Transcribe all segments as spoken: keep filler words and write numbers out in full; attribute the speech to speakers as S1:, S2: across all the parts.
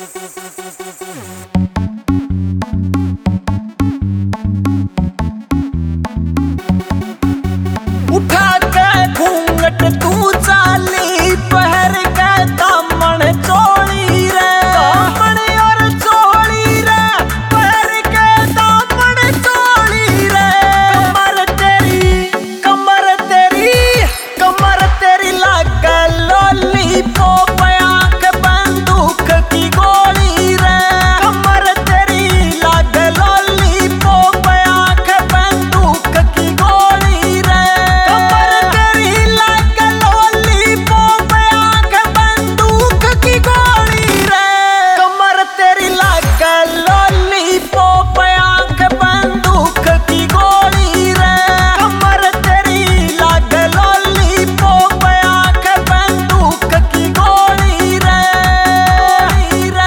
S1: उठा के घूंघट तू चाली पहर के दामन चोली रे, दामन और चोली रे, पहर के दामन चोली रे। कमर तेरी कमर तेरी कमर तेरी लागे लॉलीपॉप, आंख बंदूक की गोली रे। कमर तेरी लागे लॉलीपॉप, आंख बंदूक की गोली रे। कमर तेरी लागे लॉलीपॉप, आंख बंदूक की गोली रे। कमर तेरी लागे लॉलीपॉप, आंख बंदूक की गोली रे। कमर तेरी लागे लॉलीपॉप, आंख बंदूक की गोली रे रे।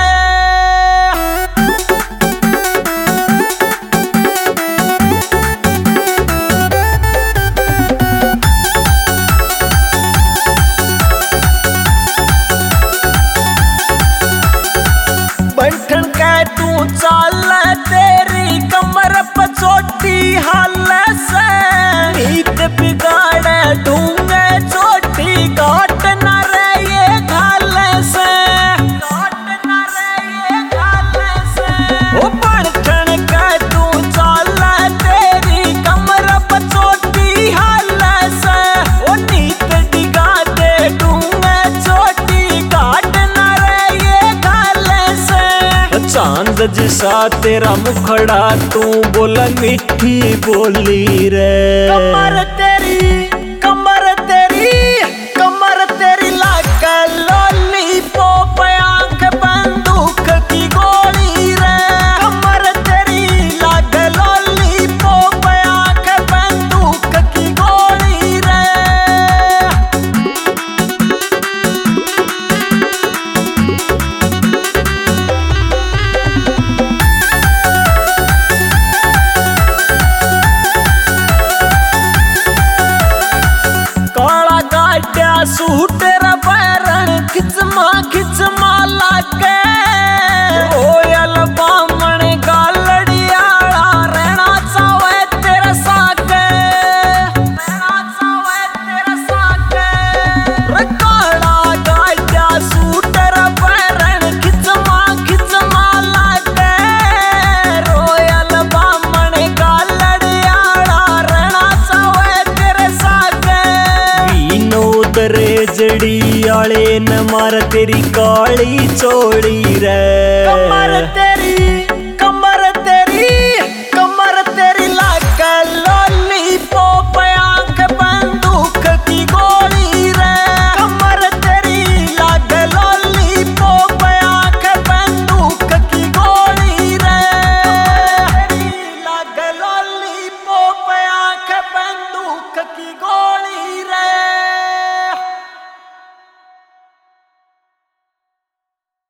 S1: बैठन के तू चाल तेरी कमर पर चोटी हाल से, नीत बिगाड़े ढूंगे चोटी काट न रे ये घाल से, काट न रे ये घाल से। ओ बैठन के तू चाल तेरी कमर पर चोटी हाल से, ओ नीत डिगा दे ढूंगे चोटी काट न रे ये घाल से। चांद जैसा तेरा मुखड़ा तू बोला मीठी बोली रे। कमर तेरी कमर तेरी कमर तेरी लागे लॉलीपॉप, आंख बंदूक की गोली रे। कमर तेरी लागे लॉलीपॉप, आंख बंदूक की गोली रे। काला गाड्या सूट रबरन खिचमा खिचमा लागे, रोयल बामण गालड़ियाला रहना चावे तेरे सागे, रहना चावे तेरे सागे। रे काला गाड्या सूट रबरन खिचमा खिचमा लागे, रोयल बामण गालड़ियाला रहना चावे तेरे सागे। विनोद रेजड़ी आले न मार तेरी काली चोड़ी रे। कमर तेरी